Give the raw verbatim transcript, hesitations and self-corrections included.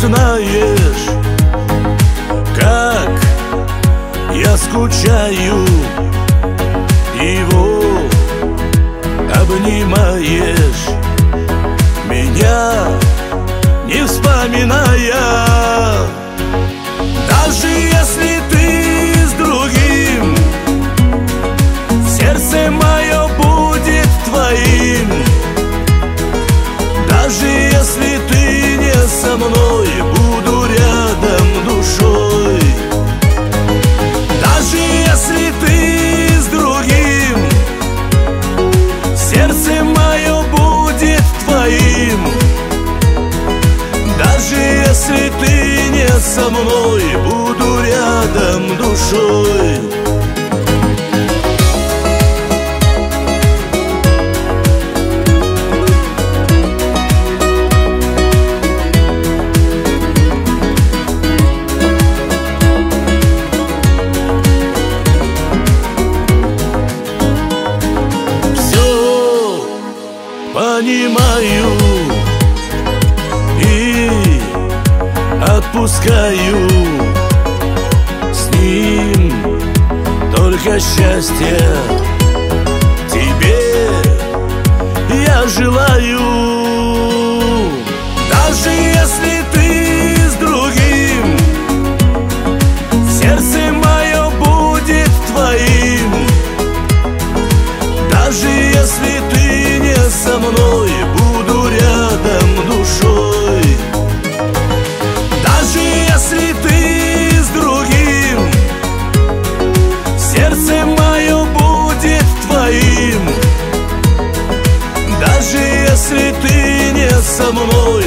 знаешь, как я скучаю. Его обнимаешь, меня не вспоминая. Даже если ты с другим, сердце мое будет твоим. Даже если ты не со мной, буду рядом душой. Даже если ты с другим, сердце мое будет твоим. Даже если ты не со мной, буду рядом душой. Понимаю и отпускаю. С ним только счастье тебе я желаю. Даже если ты с другим, сердце мое будет твоим. Даже если ты не со мной, буду рядом душой. Даже если ты с другим, сердце мое будет твоим. Даже если ты не со мной,